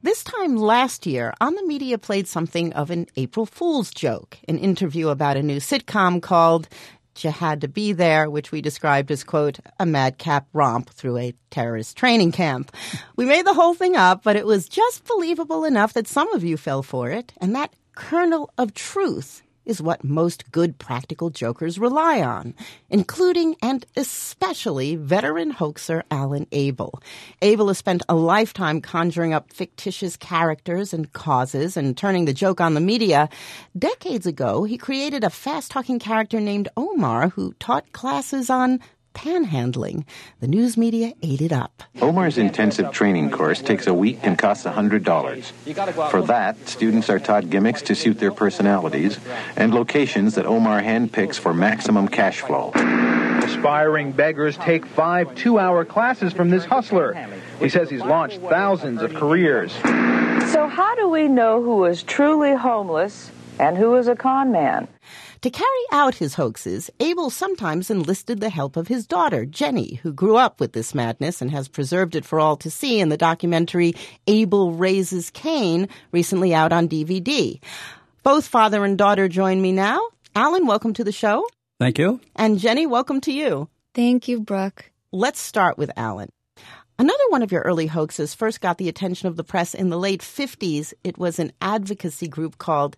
This time last year, On the Media played something of an April Fool's joke, an interview about a new sitcom called You Had to Be There, which we described as, quote, a madcap romp through a terrorist training camp. We made the whole thing up, but it was just believable enough that some of you fell for it, and that kernel of truth is what most good practical jokers rely on, including and especially veteran hoaxer Alan Abel. Abel has spent a lifetime conjuring up fictitious characters and causes and turning the joke on the media. Decades ago, he created a fast-talking character named Omar who taught classes on panhandling. The news media ate it up. Omar's intensive training course takes a week and costs $100. For that, students are taught gimmicks to suit their personalities and locations that Omar handpicks for maximum cash flow. Aspiring beggars take 5 two-hour classes from this hustler. He says he's launched thousands of careers. So how do we know who is truly homeless and who is a con man? To carry out his hoaxes, Abel sometimes enlisted the help of his daughter, Jenny, who grew up with this madness and has preserved it for all to see in the documentary Abel Raises Cain, recently out on DVD. Both father and daughter join me now. Alan, welcome to the show. Thank you. And Jenny, welcome to you. Thank you, Brooke. Let's start with Alan. Another one of your early hoaxes first got the attention of the press in the late 50s. It was an advocacy group called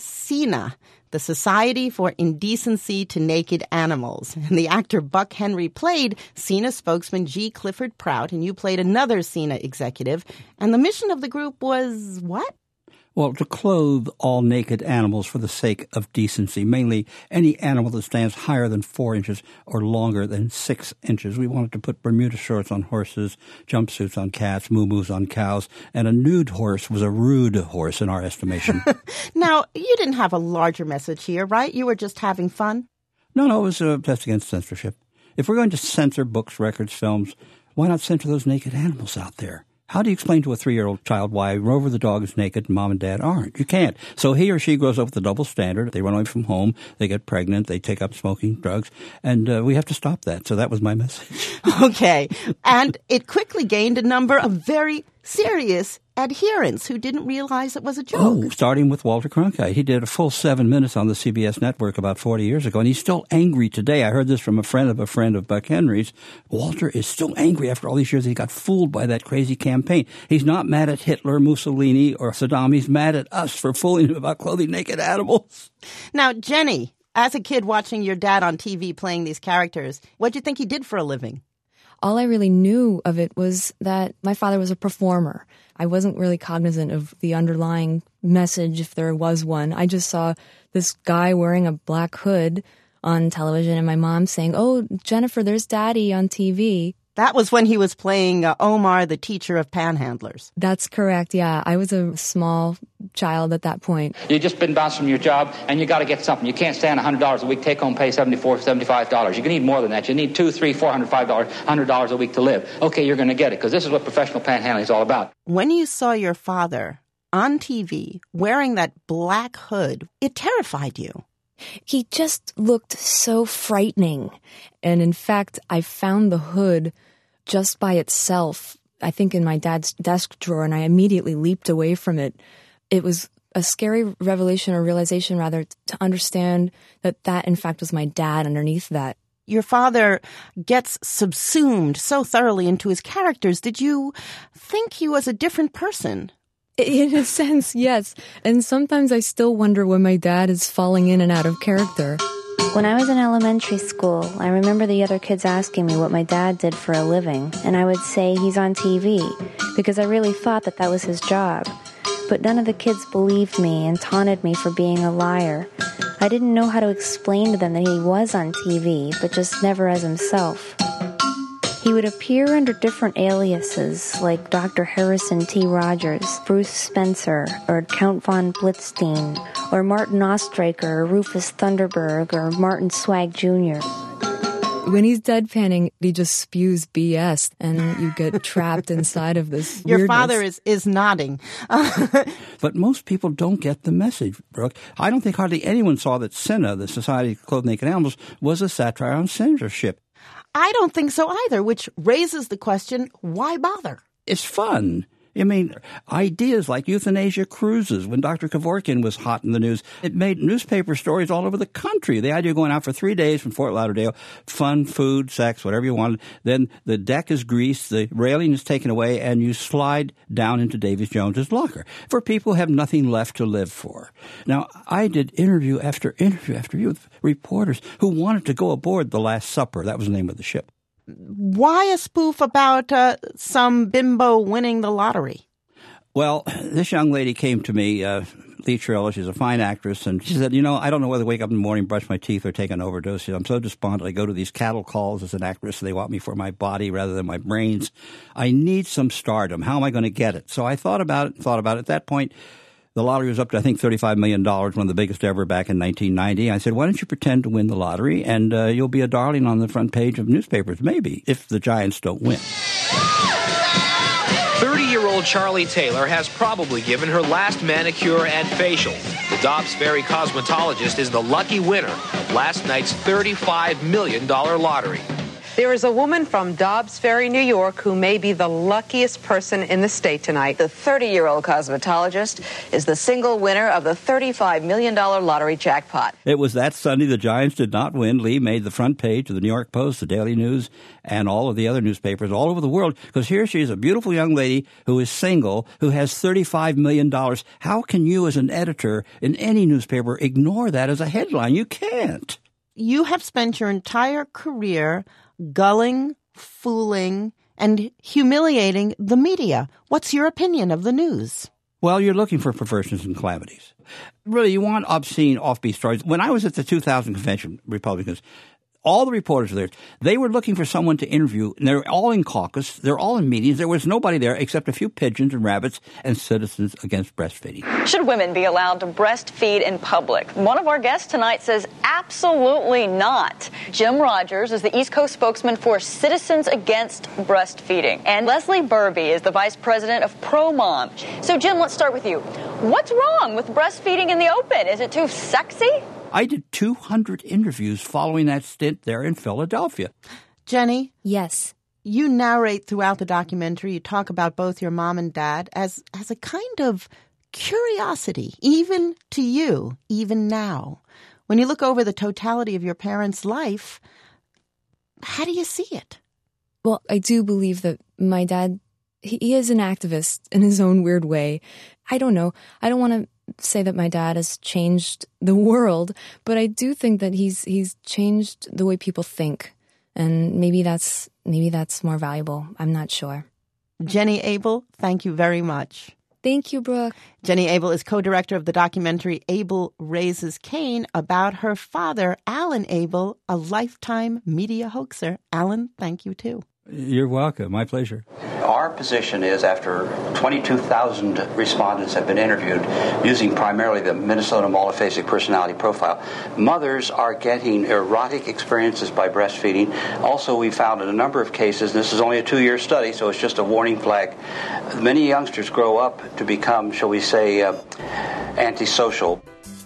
SINA, the Society for Indecency to Naked Animals. And the actor Buck Henry played SINA spokesman G. Clifford Prout, and you played another SINA executive. And the mission of the group was what? Well, to clothe all naked animals for the sake of decency, mainly any animal that stands higher than 4 inches or longer than 6 inches. We wanted to put Bermuda shorts on horses, jumpsuits on cats, moo-moos on cows, and a nude horse was a rude horse in our estimation. Now, you didn't have a larger message here, right? You were just having fun? No, it was a test against censorship. If we're going to censor books, records, films, why not censor those naked animals out there? How do you explain to a 3-year-old child why Rover the dog is naked and mom and dad aren't? You can't. So he or she grows up with a double standard. They run away from home. They get pregnant. They take up smoking, drugs. And we have to stop that. So that was my message. Okay. And it quickly gained a number of very serious adherents who didn't realize it was a joke. Oh, starting with Walter Cronkite. He did a full 7 minutes on the CBS network about 40 years ago, and he's still angry today. I heard this from a friend of Buck Henry's. Walter is still angry after all these years. He got fooled by that crazy campaign. He's not mad at Hitler, Mussolini, or Saddam. He's mad at us for fooling him about clothing naked animals. Now, Jenny, as a kid watching your dad on TV playing these characters, what do you think he did for a living? All I really knew of it was that my father was a performer. I wasn't really cognizant of the underlying message, if there was one. I just saw this guy wearing a black hood on television and my mom saying, "Oh, Jennifer, there's Daddy on TV." That was when he was playing Omar, the teacher of panhandlers. That's correct, yeah. I was a small child at that point. You've just been bounced from your job, and you got to get something. You can't stand $100 a week, take-home pay $74, $75. You need more than that. You need $200, $300, $400, $100 a week to live. Okay, you're going to get it, because this is what professional panhandling is all about. When you saw your father on TV wearing that black hood, it terrified you. He just looked so frightening. And in fact, I found the hood just by itself, I think in my dad's desk drawer, and I immediately leaped away from it. It was a scary revelation or realization, rather, to understand that in fact was my dad underneath that. Your father gets subsumed so thoroughly into his characters. Did you think he was a different person? In a sense, yes. And sometimes I still wonder when my dad is falling in and out of character. When I was in elementary school, I remember the other kids asking me what my dad did for a living, and I would say he's on TV, because I really thought that was his job. But none of the kids believed me and taunted me for being a liar. I didn't know how to explain to them that he was on TV, but just never as himself. He would appear under different aliases, like Dr. Harrison T. Rogers, Bruce Spencer, or Count von Blitzstein, or Martin Ostreicher, or Rufus Thunderberg, or Martin Swag Jr. When he's deadpanning, he just spews BS, and you get trapped inside of this Your weirdness. father is nodding. But most people don't get the message, Brooke. I don't think hardly anyone saw that SINA, the Society of Clothed Naked Animals, was a satire on censorship. I don't think so either, which raises the question, why bother? It's fun. I mean, ideas like euthanasia cruises, when Dr. Kevorkian was hot in the news, it made newspaper stories all over the country. The idea of going out for 3 days from Fort Lauderdale, fun, food, sex, whatever you wanted. Then the deck is greased, the railing is taken away, and you slide down into Davy Jones's locker for people who have nothing left to live for. Now, I did interview after interview with reporters who wanted to go aboard the Last Supper. That was the name of the ship. Why a spoof about some bimbo winning the lottery? Well, this young lady came to me, Lee Trillo. She's a fine actress, and she said, I don't know whether to wake up in the morning, brush my teeth, or take an overdose. She said, I'm so despondent. I go to these cattle calls as an actress. They want me for my body rather than my brains. I need some stardom. How am I going to get it? So I thought about it. At that point, the lottery was up to, I think, $35 million, one of the biggest ever back in 1990. I said, why don't you pretend to win the lottery, and you'll be a darling on the front page of newspapers, maybe, if the Giants don't win. 30-year-old Charlie Taylor has probably given her last manicure and facial. The Dobbs Ferry cosmetologist is the lucky winner of last night's $35 million lottery. There is a woman from Dobbs Ferry, New York, who may be the luckiest person in the state tonight. The 30-year-old cosmetologist is the single winner of the $35 million lottery jackpot. It was that Sunday the Giants did not win. Lee made the front page of the New York Post, the Daily News, and all of the other newspapers all over the world, because here she is, a beautiful young lady who is single, who has $35 million. How can you, as an editor in any newspaper, ignore that as a headline? You can't. You have spent your entire career gulling, fooling, and humiliating the media. What's your opinion of the news? Well, you're looking for perversions and calamities. Really, you want obscene, offbeat stories. When I was at the 2000 convention, Republicans, all the reporters were there. They were looking for someone to interview, and they're all in caucus. They're all in meetings. There was nobody there except a few pigeons and rabbits and Citizens Against Breastfeeding. Should women be allowed to breastfeed in public? One of our guests tonight says absolutely not. Jim Rogers is the East Coast spokesman for Citizens Against Breastfeeding. And Leslie Burby is the vice president of ProMom. So, Jim, let's start with you. What's wrong with breastfeeding in the open? Is it too sexy? I did 200 interviews following that stint there in Philadelphia. Jenny? Yes. You narrate throughout the documentary, you talk about both your mom and dad as a kind of curiosity, even to you, even now. When you look over the totality of your parents' life, how do you see it? Well, I do believe that my dad, he is an activist in his own weird way. I don't know. I don't want to say that my dad has changed the world, but I do think that he's changed the way people think, and maybe that's more valuable. I'm not sure. Jenny Abel, thank you very much. Thank you, Brooke. Jenny Abel is co-director of the documentary Abel Raises Cain about her father, Alan Abel, a lifetime media hoaxer. Alan, thank you too. You're welcome. My pleasure. Our position is, after 22,000 respondents have been interviewed using primarily the Minnesota Multiphasic Personality Profile, mothers are getting erotic experiences by breastfeeding. Also, we found in a number of cases, and this is only a 2-year study, so it's just a warning flag, many youngsters grow up to become, shall we say, antisocial.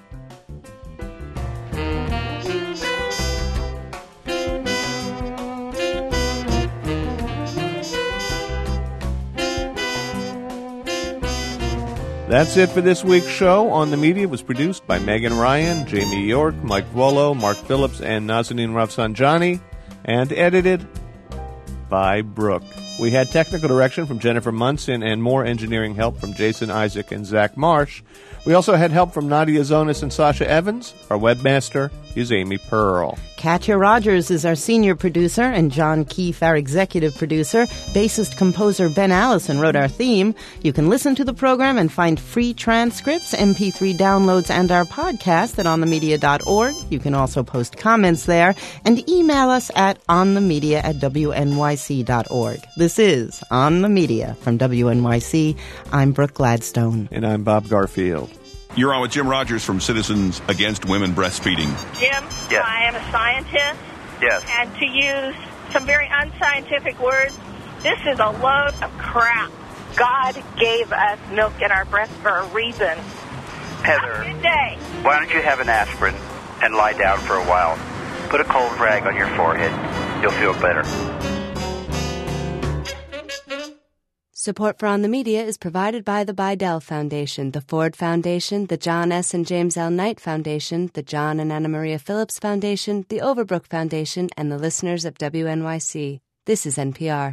That's it for this week's show. On the Media was produced by Megan Ryan, Jamie York, Mike Volo, Mark Phillips, and Nazanin Rafsanjani, and edited by Brooke. We had technical direction from Jennifer Munson and more engineering help from Jason Isaac and Zach Marsh. We also had help from Nadia Zonas and Sasha Evans. Our webmaster is Amy Pearl. Katya Rogers is our senior producer, and John Keefe, our executive producer. Bassist-composer Ben Allison wrote our theme. You can listen to the program and find free transcripts, MP3 downloads, and our podcast at onthemedia.org. You can also post comments there and email us at onthemedia@wnyc.org. This is On the Media from WNYC. I'm Brooke Gladstone. And I'm Bob Garfield. You're on with Jim Rogers from Citizens Against Women Breastfeeding. Jim, yes. I am a scientist. Yes. And to use some very unscientific words, this is a load of crap. God gave us milk in our breast for a reason. Heather, have a good day. Why don't you have an aspirin and lie down for a while? Put a cold rag on your forehead. You'll feel better. Support for On the Media is provided by the Bidell Foundation, the Ford Foundation, the John S. and James L. Knight Foundation, the John and Anna Maria Phillips Foundation, the Overbrook Foundation, and the listeners of WNYC. This is NPR.